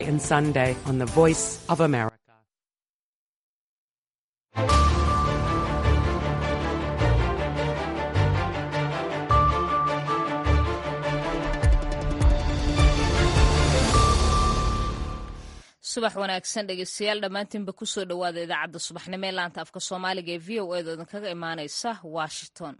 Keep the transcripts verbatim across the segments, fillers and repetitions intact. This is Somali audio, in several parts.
And Sunday on the Voice of America. subax wanaagsan dhegeystayaal dhammaantiinba ku soo dhowaada idaacadda subaxnimo ee laanta afka soomaaliga ee v o a da idinkaga imaanaysa washington.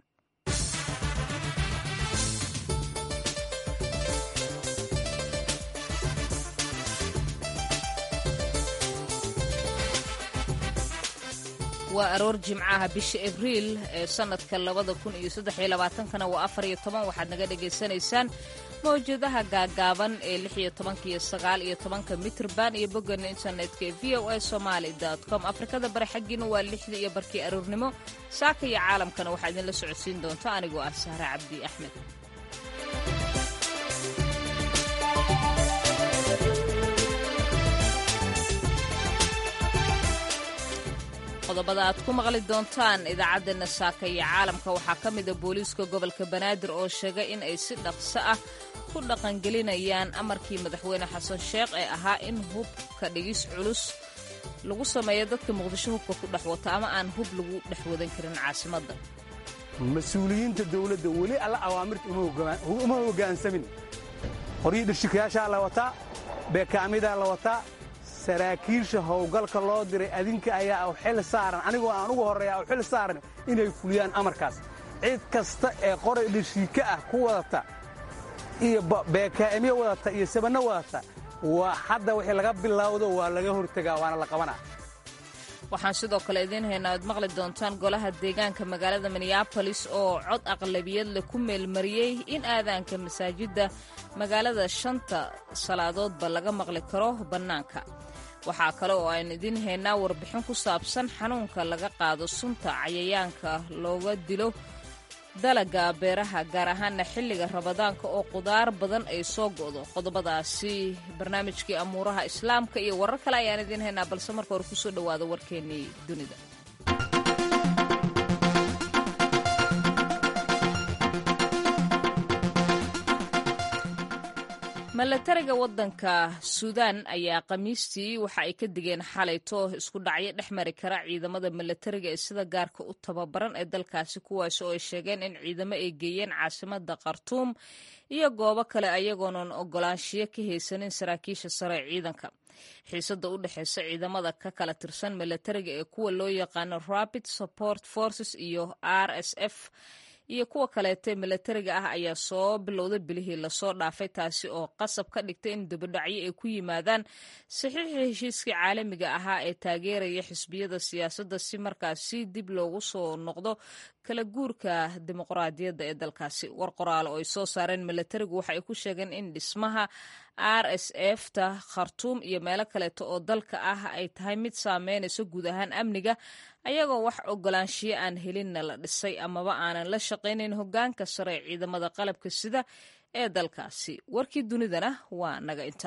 waa aroor jimcaha bisha abriil ee sanadka labada kun iyo saddex iyo labaatankana waa afar iyo toban waxaad naga dhagaysanaysaan mawjadaha gaagaaban ee lix iyo tobanka iyo sagaal iyo tobanka mitrban iyo bogana internetka ee v o a somaali dot com afrikada bari xaggiina waa lixda iyo barkii aroornimo saaka iyo caalamkana waxaa idinla socodsiin doonta anigoo ah sahre cabdi axmed. qodobada aad ku maqli doontaan idaacaddeena saaka iyo caalamka waxaa ka mida booliiska gobolka banaadir oo sheegay in ay si dhaqso ah ku dhaqangelinayaan amarkii madaxweyne xasan sheekh ee ahaa in hubka dhigis culus lagu sameeyo dadka muqdisho hubka ku dhex wata ama aan hub lagu dhex wadan karin caasimadda. mas-uuliyiinta dawladda weli alla awaamirta uma hoggaansamin. horyii dhishikayaashaa la wataa, beekaamidaa la wataa, saraakiisha howlgalka loo diray adinka ayaa u xil saaran anigoo aan ugu horreeya u xil saaran inay fuliyaan amarkaas. cid kasta ee qoray dhashiika ah ku wadata iyo beekaamiyo wadata iyo sabanno wadata waa hadda wixii laga bilowdo waa laga hortegaa waana la qabanaa. waxaan sidoo kale idiin haynaa ad maqli doontaan golaha deegaanka magaalada minneabolis oo cod aqlabiyad leh ku meelmariyey in aadaanka masaajidda magaalada shanta salaadoodba laga maqli karo bannaanka. waxaa kale oo aynu idiin haynaa warbixin ku saabsan xanuunka laga qaado sunta cayayaanka looga dilo dalaga beeraha gaar ahaana xilliga rabadaanka oo qudaar badan ay soo go'do. qodobadaasi barnaamijkii amuuraha islaamka iyo warar kale ayaan idiin haynaa balse marka hore ku soo dhowaada warkeennii dunida. milatariga waddanka suudaan ayaa khamiistii waxa ay ka digeen xalayto isku dhacyo dhex mari kara ciidamada milatariga ee sida gaarka u tababaran ee dalkaasi kuwaas oo ay sheegeen in ciidamo ay geeyeen caasimadda khartuum iyo goobo kale ayagoonan ogolaanshiyo ka haysanin saraakiisha sare ee ciidanka. xiisadda u dhexaysa ciidamada ka kala tirsan milatariga ee kuwa loo yaqaano rapid support forces iyo r s f iyo kuwa kaleete milatariga ah ayaa soo bilowda bilihii lasoo dhaafay taasi oo qasab ka dhigtay in dibadhacyo ay ku yimaadaan saxiixa heshiiskii caalamiga ahaa ee taageeraya xisbiyada siyaasadda si markaasi dib loogu soo noqdo kala guurka dimuqraadiyadda ee dalkaasi. war qoraal oo ay soo saareen milatarigu waxa ay ku sheegeen in dhismaha r s f ta khartuum iyo meelo kaleeto oo dalka ah ay tahay mid saameynayso guud ahaan amniga ayagoo wax ogolaanshiyo aan helinna la dhisay amaba aanan la shaqaynayn hoggaanka sare ee ciidamada qalabka sida ee dalkaasi. warkii dunidana waa naga inta.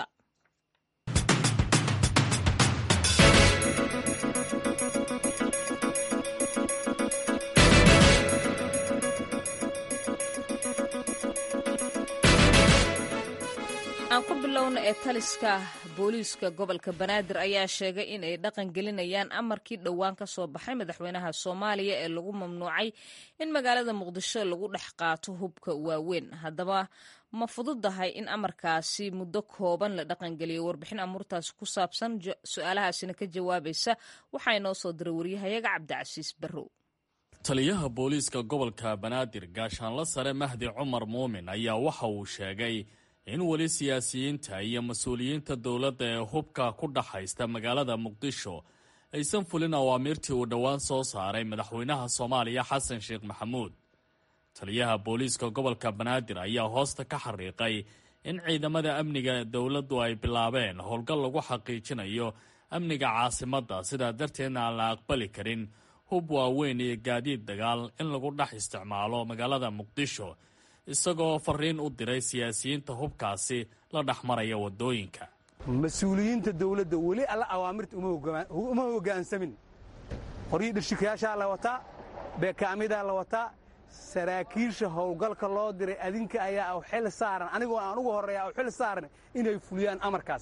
aan ku bilowna ee taliska booliiska gobolka banaadir ayaa sheegay in ay dhaqan gelinayaan amarkii dhowaan ka soo baxay madaxweynaha soomaaliya ee lagu mamnuucay in magaalada muqdisho lagu dhex qaato hubka waaweyn. haddaba ma fududahay in amarkaasi muddo kooban la dhaqangeliyo? warbixin amuurtaasi ku saabsan su-aalahaasina ka jawaabaysa waxaa inoo soo diray waryahayaga cabdicasiis barrow. taliyaha booliiska gobolka banaadir gaashaanla sare mahdi cumar muumin ayaa waxa uu sheegay in weli siyaasiyiinta iyo mas-uuliyiinta dowladda ee hubka ku dhaxaysta magaalada muqdisho aysan fulin awaamiirtii uu dhowaan soo saaray madaxweynaha soomaaliya xasan sheekh maxamuud. taliyaha booliiska gobolka banaadir ayaa hoosta ka xariiqay in ciidamada amniga dowladdu ay bilaabeen howlgal lagu xaqiijinayo amniga caasimadda, sidaa darteedna aan la aqbali karin hub waaweyn iyo gaadiid dagaal in lagu dhex isticmaalo magaalada muqdisho, isagoo fariin u diray siyaasiyiinta hubkaasi la dhex maraya waddooyinka. mas-uuliyiinta dawladda weli alla awaamirta uma hoggaansamin. horyii dhishikayaashaa la wataa, beekaamidaa la wataa, saraakiisha howlgalka loo diray adinka ayaa u xil saaran anigoo aan ugu horreeya u xil saaran inay fuliyaan amarkaas.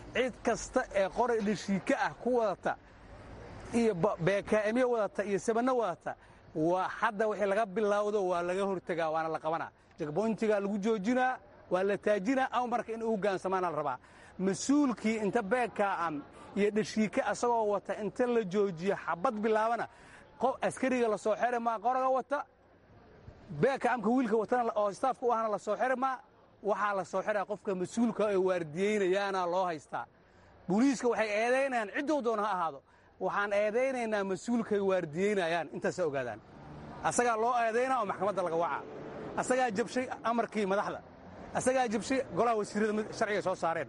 cid kasta ee qoray dhishiika ah ku wadata iyo beekaa'imyo wadata iyo sabanno wadata waa hadda wixii laga bilowdo waa laga hortegaa waana la qabanaa jagboyntigaa lagu joojinaa waa la taajinaa ama marka in u hogaansamaana la rabaa mas-uulkii inta beekaa'am iyo dhashiika asagoo wata inta la joojiyo xabad bilaabana qof askariga la soo xiri maa qoraga wata beekaa'amka wiilka watana oo staafka u ahna la soo xiri maa waxaa la soo xiraa qofka mas-uulka ee waardiyeynayaana loo haystaa booliiska waxay eedaynayaan ciddou doona ha ahaado waxaan eedaynaynaa mas-uulkay waardiyeynayaan intaasa ogaadaan asagaa loo eedaynaa oo maxkamadda laga wacaa asagaa jabshay amarkii madaxda asagaa jabshay golaha wasiirrada sharciga soo saareen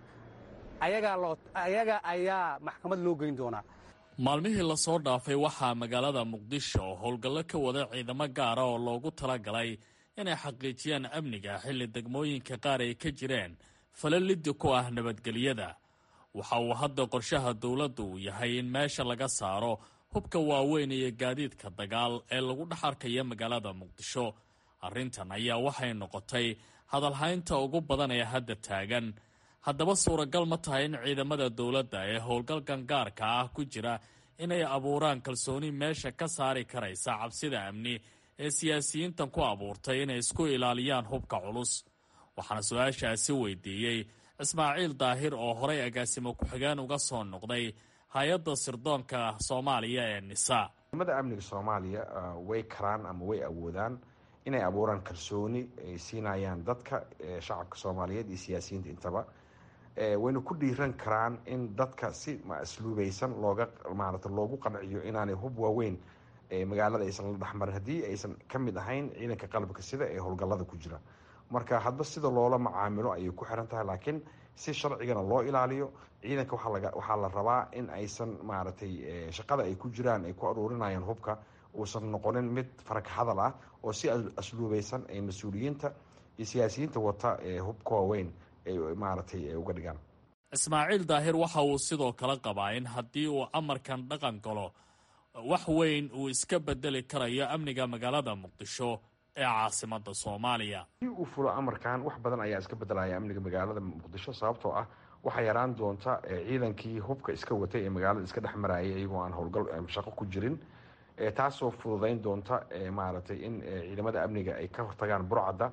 ayaga ayaa maxkamad loo geyn doonaa maalmihii lasoo dhaafay waxaa magaalada muqdisho howlgallo ka wada ciidamo gaara oo loogu talagalay inay xaqiijiyaan amniga xilli degmooyinka qaar ay ka jireen fala liddi ku ah nabadgelyada waxa uu hadda qorshaha dowladdu uu yahay in meesha laga saaro hubka waaweyn iyo gaadiidka dagaal ee lagu dhex arkaya magaalada muqdisho arrintan ayaa waxay noqotay hadalhaynta ugu badan ee hadda taagan haddaba suuragal ma tahay in ciidamada dowladda ee howlgalkan gaarka ah ku jira inay abuuraan kalsooni meesha ka saari karaysa cabsida amni ee siyaasiyiintan ku abuurtay inay isku ilaaliyaan hubka culus waxaana su-aashaasi weydiiyey ismaaciil daahir oo horay agaasimo ku-xigeen uga soo noqday hay-adda sirdoonka soomaaliya ee nisa ciidamada amniga soomaaliya way karaan ama way awoodaan inay abuuraan kalsooni ay siinayaan dadka shacabka soomaaliyeed iyo siyaasiyiinta intaba wayna ku dhiiran karaan in dadka si asluubaysan looga maarata loogu qanciyo inaanay hub waaweyn magaalada aysan la dhexmarin haddii aysan ka mid ahayn ciidanka qalabka sida ee howlgallada ku jira marka hadba sida loola macaamilo ayay ku xiran tahay laakiin si sharcigana loo ilaaliyo ciidanka waxaa la rabaa in aysan maaragtay shaqada ay ku jiraan ay ku aruurinayaan hubka uusan noqonin mid farag hadal ah oo si asluubaysan ay mas-uuliyiinta iyo siyaasiyiinta wata ee hubka waaweyn ay maaragtay uga dhigaan ismaaciil daahir waxa uu sidoo kale qabaa in haddii uu amarkan dhaqan galo wax weyn uu iska bedeli karayo amniga magaalada muqdisho ee caasimada soomaaliya si uu fulo amarkan wax badan ayaa iska bedelaya amniga magaalada muqdisho sababtoo ah waxaa yaraan doonta ciidankii hubka iska watay ee magaalada iska dhex marayay iyagoo aan howlgal shaqo ku jirin taasoo fududayn doonta maaragtay in ciidamada amniga ay ka hortagaan burcadda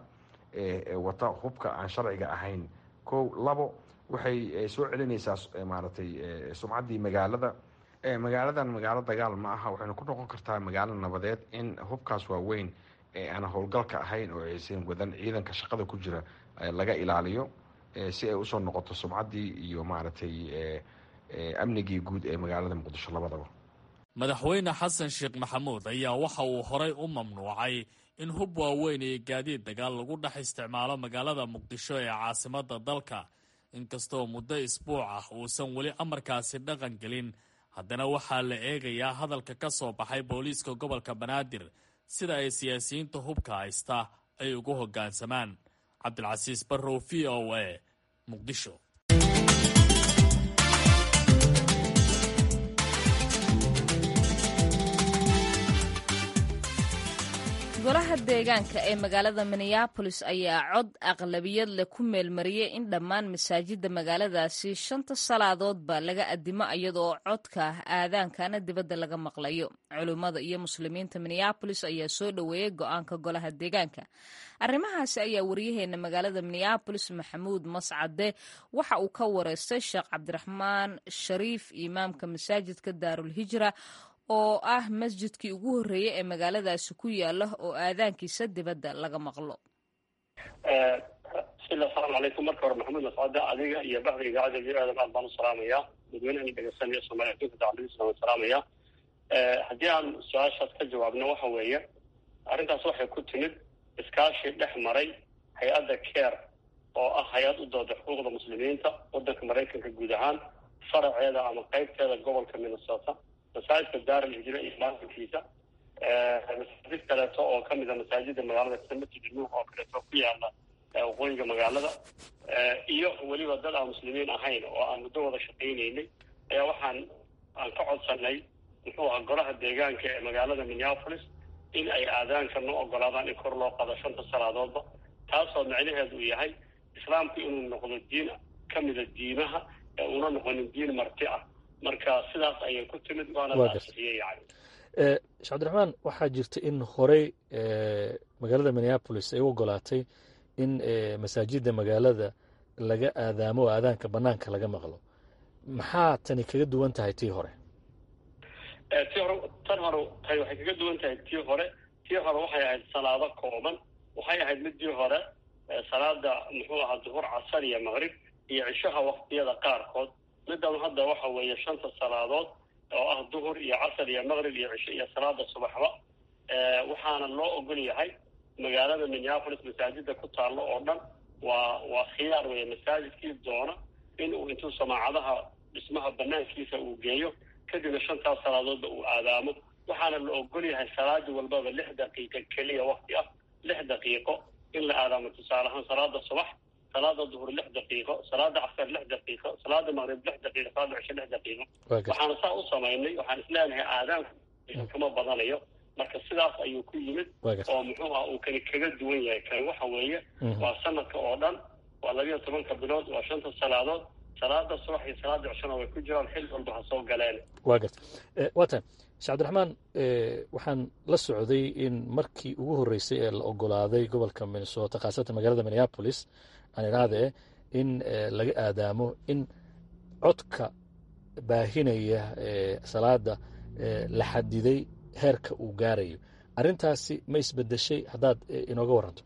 wata hubka aan sharciga ahayn kow labo waxay soo celinaysaa maaragtay sumcaddii magaalada magaaladan magaalo dagaal ma aha waxayna ku noqon kartaa magaalo nabadeed in hubkaas waaweyn ee aan howlgalka ahayn oo aysan wadan ciidanka shaqada ku jira laga ilaaliyo si ay usoo noqoto sumcaddii iyo maaragtay amnigii guud ee magaalada muqdisho labadaba madaxweyne xasan sheekh maxamuud ayaa waxa uu horay u mamnuucay in hub waaweyn iyo gaadiid dagaal lagu dhex isticmaalo magaalada muqdisho ee caasimada dalka inkastoo muddo isbuuc ah uusan weli amarkaasi dhaqan gelin haddana waxaa la eegayaa hadalka ka soo baxay booliiska gobolka banaadir sida ay siyaasiyiinta hubka haysta ay ugu hoggaansamaan cabdilcasiis barrow v o a muqdisho golaha deegaanka ee magaalada minneabolis ayaa cod aqlabiyad leh ku meelmariyey in dhammaan masaajidda magaaladaasi shanta salaadoodba laga addimo iyadoo codka aadaankana dibadda laga maqlayo culummada iyo muslimiinta minneabolis ayaa soo dhoweeyey go-aanka golaha deegaanka arrimahaasi ayaa waryaheena magaalada minneabolis maxamuud mascade waxa uu ka wareystay sheekh cabdiraxmaan shariif imaamka masaajidka daarulhijra oo ah masjidkii ugu horreeyey ee magaaladaasi ku yaala oo aadaankiisa dibadda laga maqlo bismillah asalaamu calaykum marka hore maxamuud mascade adiga iyo baxda idaacadda v aadam aad baan u salaamayaa dadweynahan dhegeysanaya soomaaliya adduunka dacaladiisa waan salaamaya haddii aan su-aashaas ka jawaabno waxa weeye arrintaas waxay ku timid iskaashi dhex maray hay-adda care oo ah hay-ad u dooda xuquuqda muslimiinta waddanka maraykanka guud ahaan faraceeda ama qaybteeda gobolka minnesota masaajidka daaral hijra iyo maalinkiisa masaajid kaleeto oo kamid a masaajida magaalada masjid nuux oo kaleeto ku yaala waqooyiga magaalada iyo weliba dad aan muslimiin ahayn oo aan muddo wada shaqaynaynay ayaa waxaan aan ka codsanay muxuu aha golaha deegaanka ee magaalada minneapolis in ay aadaanka noo ogolaadaan in kor loo qado shanta salaadoodba taasoo macnaheedu uu yahay islaamku inuu noqdo diin kamida diimaha una noqonin diin marti ah marka sidaas ayay ku timid waana la asixiyey yani sheekh cabdiraxmaan waxaa jirta in horey magaalada minneapolis ay u ogolaatay in masaajidda magaalada laga aadaamo oo aadaanka banaanka laga maqlo maxaa tani kaga duwan tahay tii hore tii hore tan hore tay waxay kaga duwan tahay tii hore tii hore waxay ahayd salaado kooban waxay ahayd midii hore salaada muxuu ahaa duhur casar iyo maqrib iyo cishaha waqtiyada qaarkood midan hadda waxa weeye shanta salaadood oo ah duhur iyo casar iyo maqrib iyo cisho iyo salaada subaxba waxaana loo ogol yahay magaalada minneapolis masaajida ku taallo oo dhan waa waa khiyaar weeye masaajidkii doona inuu intuu samaacadaha dhismaha banaankiisa uu geeyo kadibna shantaas salaadoodba uu aadaamo waxaana la ogol yahay salaadi walbaba lix daqiiqo keliya waqti ah lix daqiiqo in la aadaamo tusaale ahaan salaada subax salaada duhur lix daqiiqo salaada casar lix daqiiqo salaada maqrib lix daqiiqo salaada cisho lix daqiiqo waxaana saa u samaynay waxaan isleenahay aadaanku kama badanayo marka sidaas ayuu ku yimid oo muxuu ah uu kani kaga duwan yahay kan waxa weeye waa sanadka oo dhan waa labiyo tobanka bilood waa shanta salaadood salaada subax iyo salaada cishona way ku jiraan xil walba ha soo galeen waa garta waa tan sheekh cabdiraxmaan waxaan la socday in markii ugu horreysay ee la ogolaaday gobolka minnesota khaasatan magaalada minneapolis aan idhaahde in laga aadaamo in codka baahinaya salaada la xadiday heerka uu gaarayo arrintaasi ma isbedeshay haddaad inooga waranto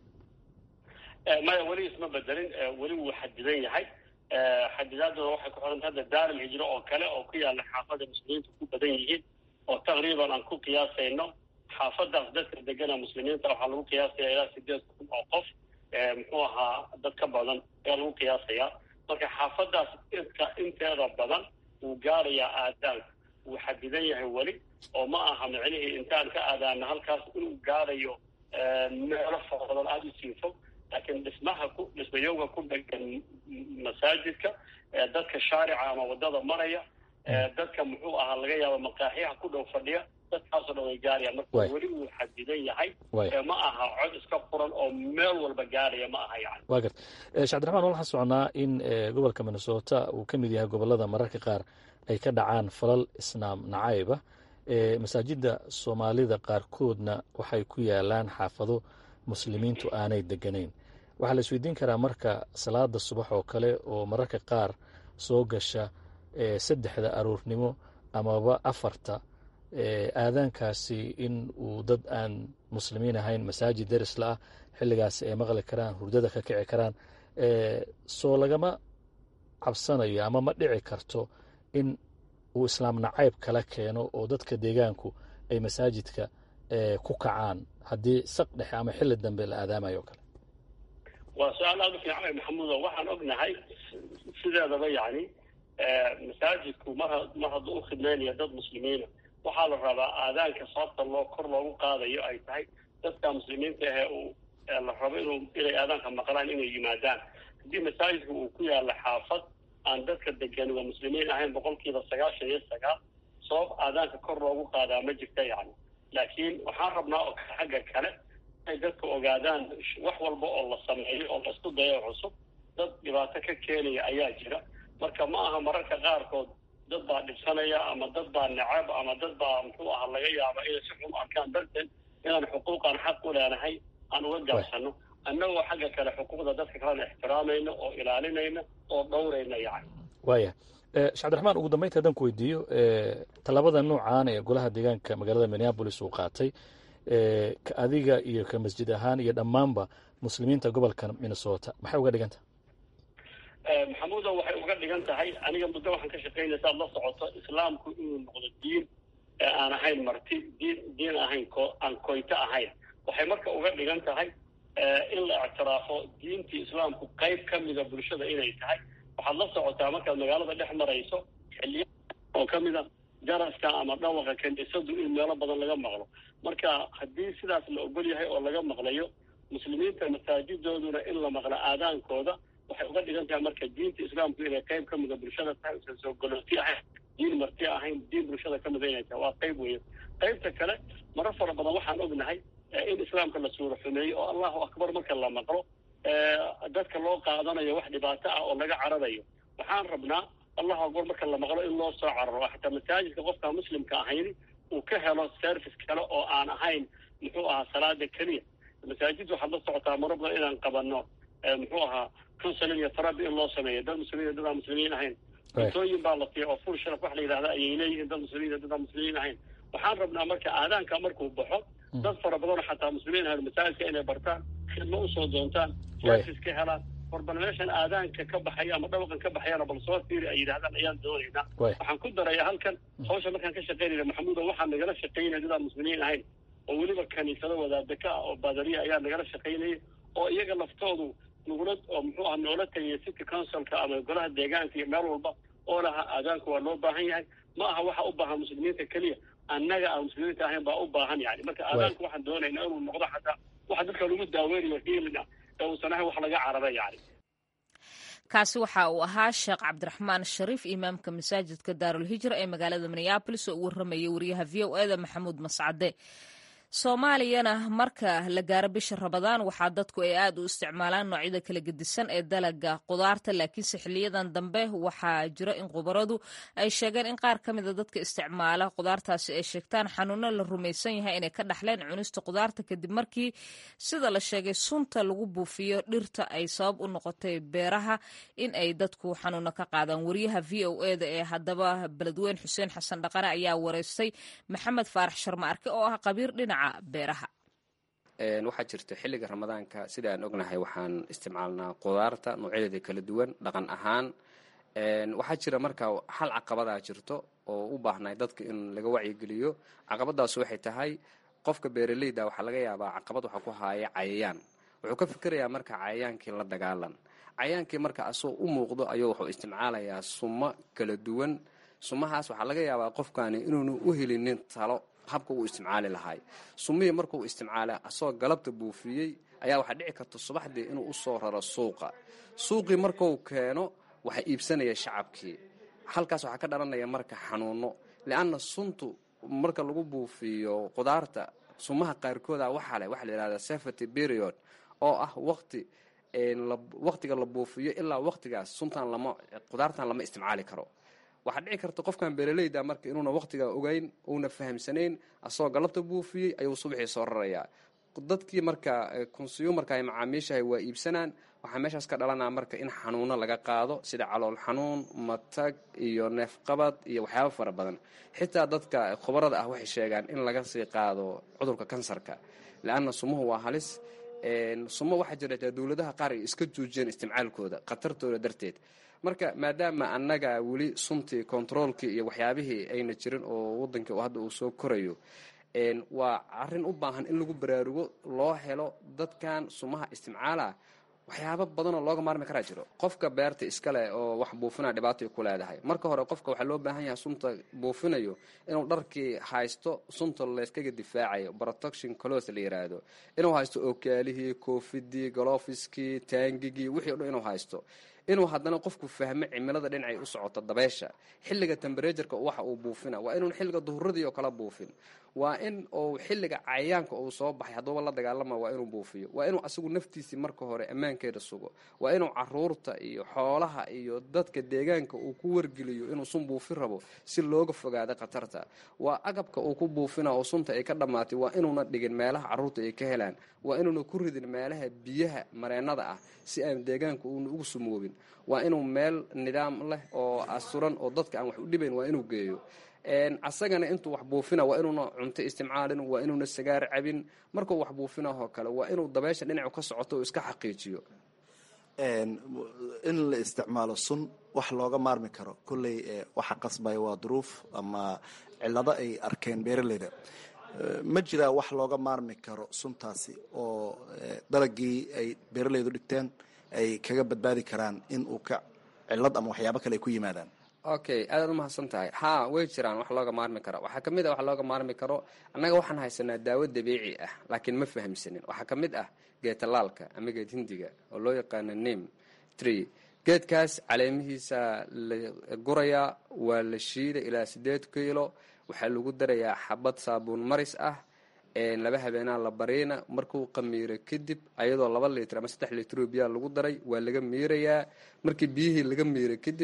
maya weli isma bedelin weli wuu xadidan yahay xadidaaduna waxay ku xidhanta hadda daaril hijro oo kale oo ku yaalla xaafada muslimiinta ku badan yihiin oo taqriiban aan ku qiyaasayno xaafadaas dadka degana muslimiinta waxaa lagu qiyaasaya ilaa sideed kun oo qof muxuu ahaa dad ka badan ayaa lagu qiyaasayaa marka xaafadaas inta inteeda badan wuu gaarayaa aadaanka wuu xadidan yahay weli oo ma aha micnihii intaan ka aadaana halkaas inuu gaarayo meelo fara badan aada u sii fog laakiin dhismaha ku dhismayowga ku dhegan masaajidka dadka shaarica ama wadada maraya dadka muxuu ahaa laga yaaba maqaaxiyaha ku dhow fadhiya dadkaasoo dhan way gaarayaan marka weli wuu xadidan yahay ma aha cod iska furan oo meel walba gaaraya ma aha yani waa garta sheekh cabdiraxmaan waxaan socnaa in gobolka minnesota uu ka mid yahay gobolada mararka qaar ay ka dhacaan falal islaam nacayba masaajidda soomaalida qaarkoodna waxay ku yaalaan xaafado muslimiintu aanay deganayn waxaa la isweydiin karaa marka salaada subax oo kale oo mararka qaar soo gasha saddexda aroornimo amaba afarta aadaankaasi in uu dad aan muslimiin ahayn masaajid derisla ah xilligaasi ay maqli karaan hurdada ka kici karaan soo lagama cabsanayo ama ma dhici karto in uu islaam nacayb kala keeno oo dadka deegaanku ay masaajidka ku kacaan haddii saq dhexe ama xilli dambe la aadaamayo o kale waa su-aal aada u fiican maxamuudo waxaan ognahay sideedaba yani masaajidku mar mar hadduu u khidmaynayo dad muslimiina waxaa la rabaa aadaanka sababta loo kor loogu qaadayo ay tahay dadka muslimiinta ahe uu la rabo inuu inay aadaanka maqlaan inay yimaadaan haddii masaajidku uu ku yaalla xaafad aan dadka degani waa muslimiin ahayn boqolkiiba sagaashan iyo sagaal sabab aadaanka kor loogu qaadaa ma jirta yani laakiin waxaan rabnaa oo xagga kale inay dadka ogaadaan wax walba oo la sameeyo oo laisku dayo cusub dad dhibaato ka keenaya ayaa jira marka ma aha mararka qaarkood dad baa dhibsanaya ama dad baa necab ama dad baa muxuu aha laga yaaba inay si xun arkaan darteed inaan xuquuqaan xaq u leenahay aan uga gaabsano annagoo xagga kale xuquuqda dadka kalena ixtiraamayno oo ilaalinayna oo dhowrayna yani waaya sheekh cabdiraxmaan ugu dambeynta haddaan ku weydiiyo tallaabada noocaan ee golaha deegaanka magaalada minneapolis uu qaatay ka adiga iyo ka masjid ahaan iyo dhammaanba muslimiinta gobolka minnesota maxay uga dhigan tahay maxamuudo waxay uga dhigan tahay aniga muddo waxaan ka shaqaynaya saad la socoto islaamku inuu noqdo diin aan ahayn marti diin diin ahayn ko aan koyto ahayn waxay marka uga dhigan tahay in la ictiraafo diintii islaamku qayb ka mida bulshada inay tahay waxaad la socotaa markaad magaalada dhex marayso xiliya oo ka mida jaraska ama dhawaqa kaniisadu in meelo badan laga maqlo marka haddii sidaas la ogol yahay oo laga maqlayo muslimiinta masaajidooduna in la maqlo aadaankooda waxay uga dhigan tahay marka diinta islaamku inay qayb ka mida bulshada tahay usan soo golooti ahayn diin marti ahayn diin bulshada ka mida inay tahay waa qayb weeye qaybta kale marar fara badan waxaan ognahay in islaamka la suuro xumeeyo oo allahu akbar marka la maqlo dadka loo qaadanayo wax dhibaato ah oo laga cararayo waxaan rabnaa allahu akbar marka la maqlo in loo soo cararo xataa masaajidka qofka muslimka ahayn uu ka helo service kale oo aan ahayn muxuu ahaa salaada keliya. masaajid waxaad la socotaa marabda inaan qabano muxuu ahaa counseling iyo therapy in loo sameeyo dad muslimiin dad aan muslimiin ahayn. cuntooyin baa la siiya oo full sharaf wax la yidhahda ayay leeyihiin dad muslimiin dad aan muslimiin ahayn. waxaan rabnaa marka aadaanka markuu baxo dad fara badan xataa muslimiin ahayn masaajidka inay bartaan khidmo usoo doontaan service ka helaan warban meeshan aadaanka ka baxaya ama dhawaqan ka baxayana bal soo fiiri ay yidhahdaan ayaan doonaynaa. waxaan ku daraya halkan hawsha markaan ka shaqaynayna maxamuud waxaan nagala shaqaynaya dad aan muslimiin ahayn oo weliba kaniisado wadaadaka ah oo baadariya ayaa nagala shaqaynayay oo iyaga laftoodu nugula oo muxuu aha noola tagaya city councilka ama golaha deegaanka iyo meel walba oo laha aadaanka waa loo baahan yahay ma aha waxa u baahan muslimiinta keliya annaga aan muslimiinta ahayn baa u baahan yani marka aadaanka waxaan doonaynaa inuu noqdo xataa waxa dadka lagu daaweynayo hiilina ee uusan ahayn wax laga carabay yani. kaasi waxa uu ahaa sheekh cabdiraxmaan shariif imaamka masaajidka daarulhijra ee magaalada minneabolis oo u warramayay wariyaha v o eda maxamuud mascade. soomaaliyana marka la gaaro bisha rabadaan waxaa dadku ay aad u isticmaalaan noocyada kala gedisan ee dalaga qudaarta laakiinse xiliyadan dambe waxaa jira in khubaradu ay sheegeen in qaar ka mida dadka isticmaala qudaartaasi ay sheegtaan xanuuno la rumaysan yahay inay ka dhaxleen cunista qudaarta kadib markii sida la sheegay sunta lagu buufiyo dhirta ay sabab u noqotay beeraha in ay dadku xanuuno ka qaadaan. wariyaha v o eda ee haddaba beledweyn xuseen xasan dhaqane ayaa wareystay maxamed faarax sharma arke oo ah qabiir dhinaca beeraha. waxaa jirta xilliga ramadaanka sida aan ognahay waxaan isticmaalnaa qudaarta noocyadeeda kala duwan dhaqan ahaan. waxaa jira marka hal caqabadaa jirto oo u baahnay dadka in laga wacyigeliyo. caqabadaas waxay tahay qofka beeraleyda waxaa laga yaabaa caqabad waxa ku haaya cayayaan. wuxuu ka fikirayaa marka cayayaankii la dagaalan cayayaankii marka asoo u muuqdo ayuu wuxuu isticmaalayaa sumo kala duwan. sumahaas waxaa laga yaabaa qofkani inuunu u helinin talo habka uu isticmaali lahay. sumihii markuu isticmaala asagoo galabta buufiyey ayaa waxaa dhici karta subaxdii inuu usoo raro suuqa. suuqii markuu keeno waxaa iibsanaya shacabkii. halkaas waxaa ka dhalanaya marka xanuuno lianna suntu marka lagu buufiyo qudaarta sumaha qaarkooda waxaa leh waxa la yidhahda safety period oo ah waqti waqtiga la buufiyo ilaa waqtigaas suntan lama qudaartan lama isticmaali karo. waxaa dhici karta qofkan beeraleyda marka inuuna waqtiga ogeyn uuna fahamsanayn asagoo galabta buufiyey ayuu subaxii soo rarayaa. dadkii marka consumerka ay macaamiishahay waa iibsanaan. waxaa meeshaas ka dhalanaa marka in xanuuno laga qaado sida calool xanuun matag iyo neefqabad iyo waxyaaba fara badan. xitaa dadka khubarada ah waxay sheegaan in laga sii qaado cudurka kansarka lianna sumuhu waa halis. sumo waxaa jirta dowladaha qaar ay iska joojiyeen isticmaalkooda khatartooda darteed. marka maadaama annaga weli suntii controolkii iyo waxyaabihii ayna jirin oo waddankii hadda uu soo korayo waa arrin u baahan in lagu baraarugo loo helo dadkan sumaha isticmaala waxyaabo badanoo looga maarmi karaa jiro. qofka beerta iskale oo wax buufinaa dhibaatay ku leedahay. marka hore qofka waxaa loo baahan yahay sunta buufinayo inuu dharkii haysto sunta layskaga difaacayo protection clothes la yiraahdo. inuu haysto ookaalihii koofidii galofiskii taangigii wixii o dhan inuu haysto. inuu haddana qofku fahmo cimilada dhinacay u socoto dabeesha xilliga temberatuurka waxa uu buufina waa inuun xilliga duhuradii oo kala buufin. waa in uu xilliga cayayaanka uu soo baxay haddaba la dagaalama waa inuu buufiyo. waa inuu asagu naftiisii marka hore ammaankeeda sugo. waa inuu caruurta iyo xoolaha iyo dadka deegaanka uu ku wargeliyo inuu sun buufin rabo si looga fogaado khatarta. waa agabka uu ku buufina oo sunta ay ka dhammaatay waa inuuna dhigin meelaha carruurta ay ka helaan. waa inuuna ku ridin meelaha biyaha mareennada ah si aan deegaanka uuna ugu sumoobin. waa inuu meel nidaam leh oo asuran oo dadka aan wax u dhibayn waa inuu geeyo. asagana intuu wax buufina waa inuuna cunto isticmaalin. waa inuuna sagaar cabin. markuu wax buufinahoo kale waa inuu dabeesha dhinacu ka socoto oo iska xaqiijiyo. in la isticmaalo sun wax looga maarmi karo kolley waxa qasbaya waa duruuf ama cillado ay arkeen beeraleyda. ma jiraa wax looga maarmi karo suntaasi oo dalagii ay beeraleydu dhigteen ay kaga badbaadi karaan in uu ka cillad ama waxyaabo kale ay ku yimaadaan? okay aadaad u mahadsan tahay. ha way jiraan wax looga maarmi karo. waxaa ka mid ah wax looga maarmi karo annaga waxaan haysanaa daawo dabiici ah laakiin ma fahamsanin. waxaa ka mid ah geetalaalka ama geed hindiga oo loo yaqaano nim tree. geedkaas caleemihiisa la gurayaa waa la shiida ilaa siddeed kiilo. waxaa lagu darayaa xabad saabuun maris ah laba habeenaa la bariina. markuu qamiiro kadib ayadoo laba litir ama saddex litroo biyaa lagu daray waa laga miirayaa. markii biyihii laga miiro kadib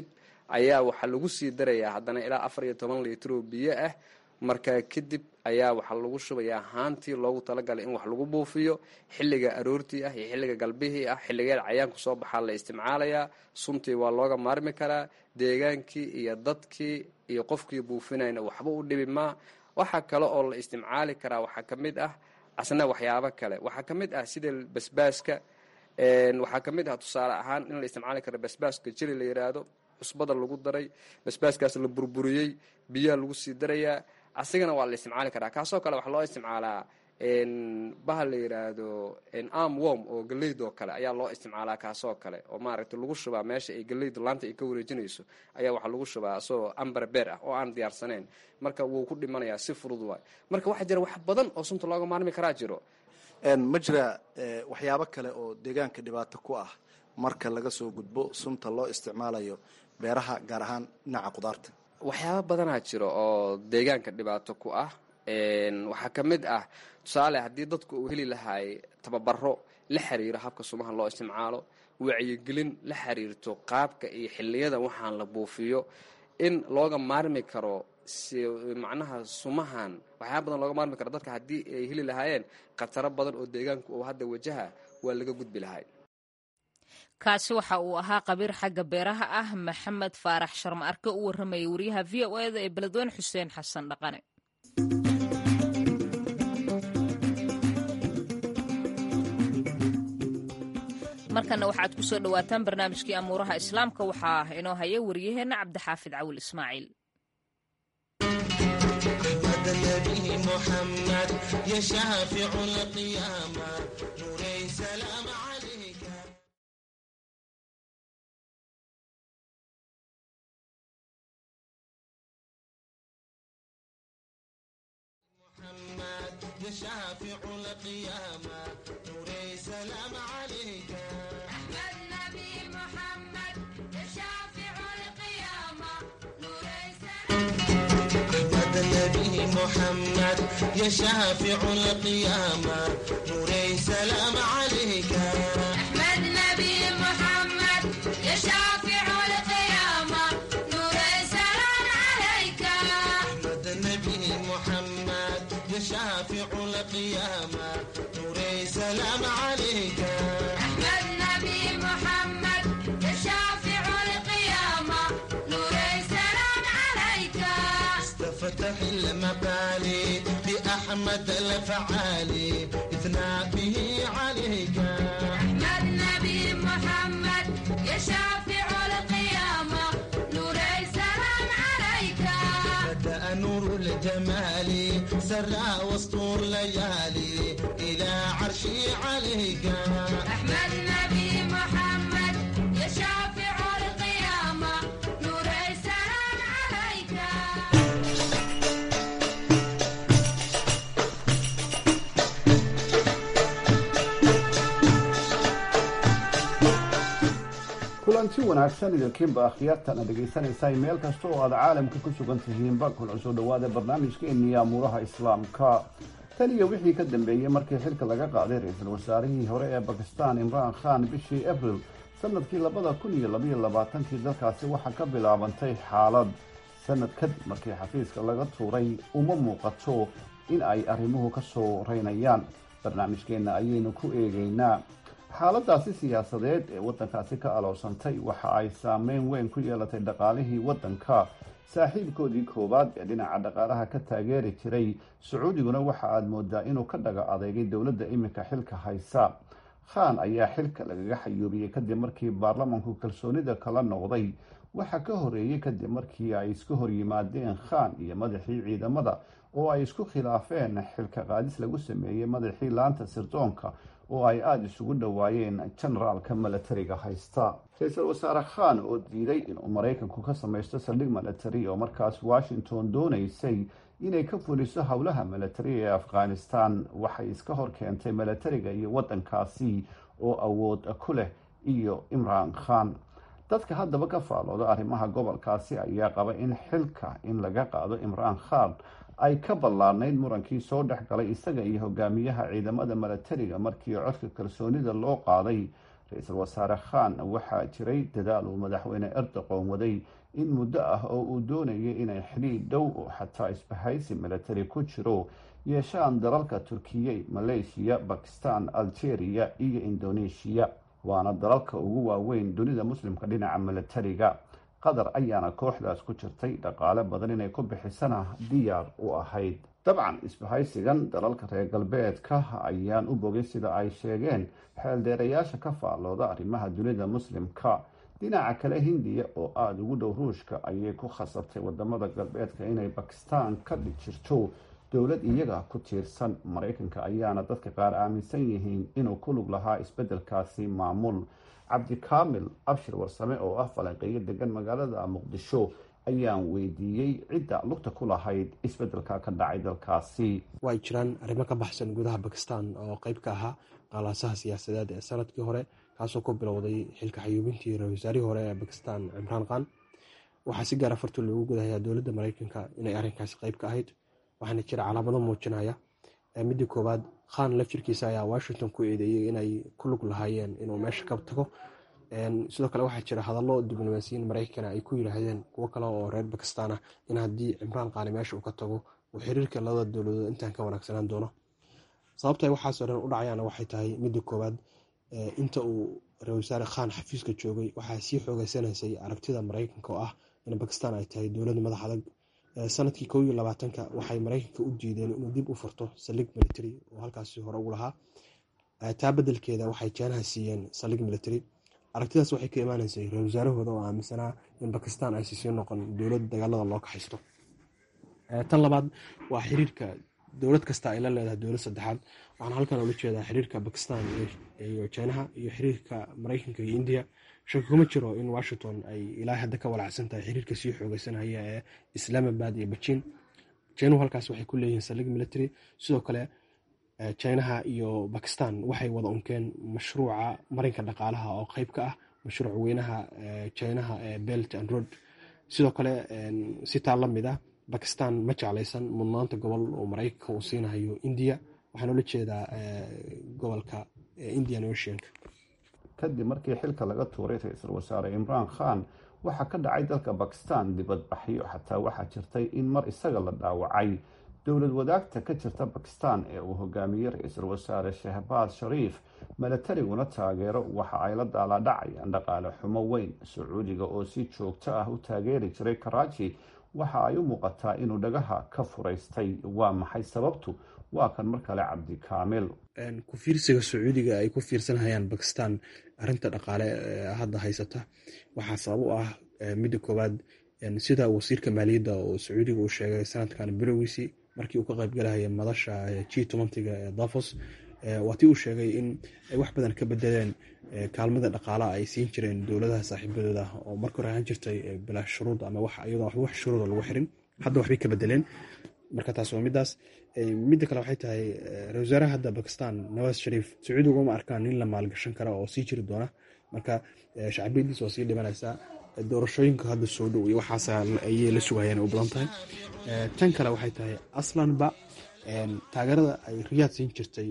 ayaa waxaa lagu sii darayaa haddana ilaa afar iyo toban liitr oo biyo ah. markaa kadib ayaa waxaa lagu shubayaa haantii loogu talagalay in wax lagu buufiyo xilliga aroortii ah iyo xilliga galbihii ah. xilligeed cayaanku soo baxaa la isticmaalayaa. suntii waa looga maarmi karaa. deegaankii iyo dadkii iyo qofkii buufinayna waxba u dhibi maa. waxaa kale oo la isticmaali karaa waxaa ka mid ah asna waxyaabo kale. waxaa ka mid ah sida basbaaska. waxaa ka mid ah tusaale ahaan in la isticmaali karo basbaaska jiri la yidhaahdo, cusbada lagu daray, basbaaskaas la burburiyey, biyaha lagu sii darayaa, asigana waa la isticmaali karaa. kaasoo kale waxaa loo isticmaalaa bahal la yidhaahdo arm worm oo galeydoo kale ayaa loo isticmaalaa. kaasoo kale oo maaragtay lagu shubaa meesha ay galeydu laanta ay ka wareejinayso ayaa waxaa lagu shubaa asagoo amberbeer ah oo aan diyaarsanayn. marka wuu ku dhimanayaa si fudud waay. marka waxaa jira wax badan oo sunta looga maarmi karaa jiro. ma jira waxyaabo kale oo deegaanka dhibaato ku ah marka laga soo gudbo sunta loo isticmaalayo beeraha gaar ahaan dhinaca qudaarta? waxyaabo badanaa jiro oo deegaanka dhibaato ku ah. waxaa ka mid ah tusaale haddii dadku uu heli lahaay tababaro la xiriiro habka sumahan loo isticmaalo, wacyigelin la xiriirto qaabka iyo xilliyada waxaan la buufiyo, in looga maarmi karo macnaha sumahan waxyaaba badan looga maarmi karo dadka haddii ay heli lahaayeen khataro badan oo deegaanku uu hadda wajaha waa laga gudbi lahay. kaasi waxa uu ahaa qabiir xagga beeraha ah maxamed faarax sharma arke u warramayay wariyaha v o e da ee beledweyne xuseen xasan dhaqane. markana waxaad ku soo dhawaataan barnaamijkii amuuraha islaamka. waxaa inoo haya wariyaheenna cabdixaafid cawil ismaaciil. يا شافع القيامة نوري سلام عليك. أحمد نبي محمد يا شافع القيامة نوري سلام. أحمد نبي محمد يا شافع القيامة نوري سلام عليك. أحمد نبي محمد يا شافع القيامة نوري سلام عليك. أحمد نبي محمد شافع القيامة نوري سلام عليك. أحمد نبي محمد يا شافع القيامة نوري سلام عليك. استفتح المقالي بأحمد الفعالي إثنى به عليك. أحمد نبي محمد يا شافع القيامة نوري سلام عليك. بدأ نور الجمال سرى وسطور ليالي إلى عرشي عليك. أحمد نبي محمد يا شافع القيامة نوري سلام عليك. kulanti wanaagsan idinkiinba akhyaartan aad dhegaysanaysaa meel kasta oo aad caalamka ku sugan tihiinba kuna soo dhawaada barnaamijkeennii amuuraha islaamka. tan iyo wixii ka dambeeyey markii xilka laga qaaday ra-iisul wasaarihii hore ee bakistan imraan khan bishii abril sanadkii labada kun iyo labaiyo labaatankii dalkaasi waxaa ka bilaabantay xaalad sanad kadib markii xafiiska laga tuuray uma muuqato in ay arrimuhu ka soo reynayaan. barnaamijkeenna ayaynu ku eegaynaa xaaladaasi siyaasadeed ee waddankaasi ka aloosantay waxa ay saameyn weyn ku yeelatay dhaqaalihii waddanka. saaxiibkoodii koowaad ee dhinaca dhaqaalaha ka taageeri jiray sacuudiguna waxa aad moodaa inuu ka dhaga adeegay dowladda iminka xilka haysa. khan ayaa xilka lagaga xayuubiyey kadib markii baarlamanku kalsoonida kala noqday. waxa ka horeeyey kadib markii ay isku horyimaadeen khan iyo madaxii ciidamada oo ay isku khilaafeen xilka qaadis lagu sameeyey madaxii laanta sirdoonka oo ay aada isugu dhowaayeen generaalka milatariga haysta. ra-iisul wasaare khan oo diiday inuu maraykanku ka samaysto saldhig milatari oo markaas washington doonaysay inay ka fuliso howlaha milatari ee afghanistan waxay iska hor keentay milatariga iyo waddankaasi oo awood ku leh iyo imraan khan. dadka haddaba ka faalooda arrimaha gobolkaasi ayaa qaba in xilka in laga qaado imraan khan ay ka ballaarnayd murankii soo dhex galay isaga iyo hogaamiyaha ciidamada milatariga markii codka kalsoonida loo qaaday. ra-iisul wasaare khan waxaa jiray dadaal uu madaxweyne erdoqon waday in muddo ah oo uu doonayay inay xidhiidh dhow oo xataa isbahaysi milatari ku jiro yeeshaan dalalka turkiya, maleeshiya, bakistan, algeria iyo indoneeshiya. waana dalalka ugu waaweyn dunida muslimka dhinaca milatariga. qatar ayaana kooxdaas ku jirtay, dhaqaale badan inay ku bixisana diyaar u ahayd. dabcan isbahaysigan dalalka reer galbeedka ayaan u bogay sida ay sheegeen xeeldheerayaasha ka faallooda arrimaha dunida muslimka. dhinaca kale hindiya oo aada ugu dhow ruushka ayay ku khasabtay wadamada galbeedka inay bakistan ka jirto dowlad iyaga ku tiirsan. maraykanka ayaana dadka qaar aaminsan yihiin inuu ku lug lahaa isbedelkaasi maamul. cabdikaamil abshir warsame oo ah falanqeeyo degan magaalada muqdisho ayaan weydiiyey cidda lugta ku lahayd isbedelka ka dhacay dalkaasi. way jiraan arrimo ka baxsan gudaha bakistan oo qayb ka ahaa qalaasaha siyaasadeed ee sanadkii hore, kaasoo ku bilowday xilka xayuubintii ra-iisul wasaarihii hore ee bakistan cimraan khan. waxaa si gaara farta loogu gudahayaa dowladda maraykanka inay arrinkaasi qayb ka ahayd, waxaana jira calaamado muujinaya. midda koowaad, khan lafjirkiisa ayaa washington ku eedeeyey inay ku lug lahaayeen inuu meesha ka tago. sidoo kale waxaa jira hadallo diblomaasiyiin maraykana ay ku yidhaahdeen kuwo kale oo reer bakistan ah in haddii cimraan khan meesha uu ka tago uu xiriirka labada dowladood intaan ka wanaagsanaan doono. sababta ay waxaasoo dhan u dhacayaana waxay tahay midda koowaad, inta uu ra-iisul wasaare khan xafiiska joogay waxaa sii xoogeysanaysay aragtida maraykanka oo ah in bakistan ay tahay dowlad madax adag. sanadkii kow iyo labaatanka waxay maraykanka u diideen inuu dib u furto saldhig military oo halkaasi hore ugu lahaa. taa bedelkeeda waxay jeenaha siiyeen saldhig military. aragtidaas waxay ka imaanaysay ra-iisul wasaarahooda oo aaminsanaa in bakistan aysi sii noqon dowlad dagaalada loo kaxaysto. tan labaad waa xiriirka dowlad kasta ay la leedahay dowlad saddexaad. waxaan halkan ula jeedaa xiriirka bakistan iyo jeenaha iyo xiriirka maraykanka iyo indiya. shaki kuma jiro in washington ay ilaa hadda ka walacsan tahay xiriirka sii xoogeysanaya ee islaamabad iyo bejiin. jeenuhu halkaas waxay ku leeyihiin saldhig military. sidoo kale jinaha iyo bakistan waxay wada unkeen mashruuca marinka dhaqaalaha oo qayb ka ah mashruuc weynaha jinaha ee belt and road. sidoo kale si taa lamid ah bakistan ma jeclaysan mudnaanta gobol oo maraykanka uu siinahayo indiya. waxaan ula jeedaa gobolka indian ocean. kadib markii xilka laga tuuray ra-iisul wasaare imraan khan waxaa ka dhacay dalka bakistan dibadbaxyo. xataa waxaa jirtay in mar isaga la dhaawacay. dowlad wadaagta ka jirta bakistan ee uu hogaamiyey ra-iisul wasaare shehbaaz shariif milatariguna taageero waxa ay la daalaadhacayaan dhaqaale xumo weyn. sacuudiga oo si joogto ah u taageeri jiray karaaji waxa ay u muuqataa inuu dhagaha ka furaystay. waa maxay sababtu? waa kan mar kale cabdikaamil. ku fiirsiga sacuudiga ay ku fiirsanhayaan bakistan arinta dhaqaale hadda haysata waxaa sabab u ah midda koowaad, sida wasiirka maaliyadda oo sacuudiga uu sheegay sanadkan bilowgiisii markii uu ka qaybgalahaya madasha g tobantiga ee davos. waa tii uu sheegay in ay wax badan ka bedeleen kaalmada dhaqaalaha ay siin jireen dowladaha saaxiibadooda oo marka hore ahaan jirtay bilaa shuruud ama iyadoo wax shuruuda lagu xirin. hadda waxbay ka bedeleen. marka taas waa midaas. midda kale waxay tahay ra-iisul wasaaraha hadda bakistan nawaz shariif sacuudiga uma arkaan nin la maalgashan kara oo sii jiri doona. marka shacbiyadiis waa sii dhimanaysaa. doorashooyinka hadda soo dhow iyo waxaas ayay la sugayaan u badan tahay. tan kale waxay tahay aslanba taageerada ay riyaad siin jirtay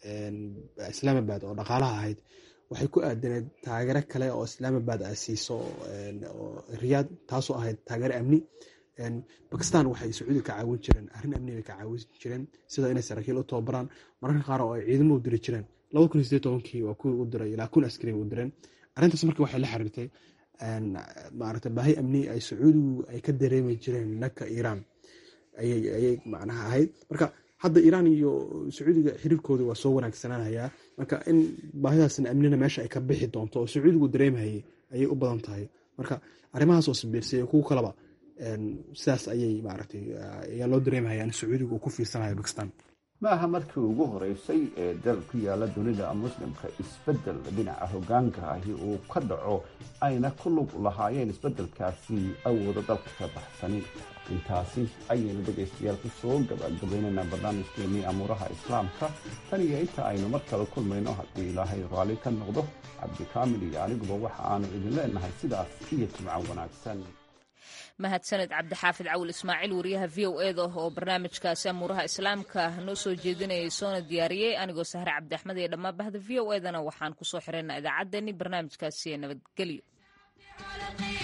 islaamabad oo dhaqaalaha ahayd waxay ku aadaneed taageero kale oo islaamabad ay siiso riyaad, taasoo ahayd taageero amni. bakistan waxay sacuudiga ka caawin jireen arrin amni bay ka caawin jireen, sida inay saraakiil u tababaraan mararka qaar oo ay ciidamo u diri jireen. laba kun iyo sideed tobankii waa kuwii u diray ilaa kun askari u direen. arrintaas markii waxay la xiriirtay maaragta baahi amni ay sacuudigu ay ka dareemi jireen dhanka iiraan ayay ayay macnaha ahayd. marka hadda iiraan iyo sacuudiga xiriirkooda waa soo wanaagsananayaa. marka in baahidaasna amnina meesha ay ka bixi doonto oo sacuudigu dareemahayay ayay u badan tahay. marka arrimahaas oo sabiirsay kuwa kaleba sidaas ayay maaragtay ayaa loo dareemahaya in sacuudiga uu ku fiirsanayo bakistan. ma aha markii ugu horeysay ee dal ku yaala dunida muslimka isbedel dhinaca hogaanka ahi uu ka dhaco ayna ku lug lahaayeen isbedelkaasi awooda dalka ka baxsani. intaasi ayaynu dhegaystayaal ku soo gabagabaynaynaa barnaamijkeenii amuuraha islaamka. tan iyo inta aynu mar kale kulmayno haddii ilaahay raalli ka noqdo, cabdikaamil iyo aniguba waxa aanu idin leenahay sidaas iyo jimco wanaagsan. mahadsaned cabdixaafid cawil ismaaciil wariyaha v o eda oo barnaamijkaasi amuuraha islaamka noo soo jeedinayay soona diyaariyey. anigoo sahre cabdi axmed iyo dhammaan bahda v o edana waxaan kusoo xirayna idaacaddeenii barnaamijkaasi nabadgelyo.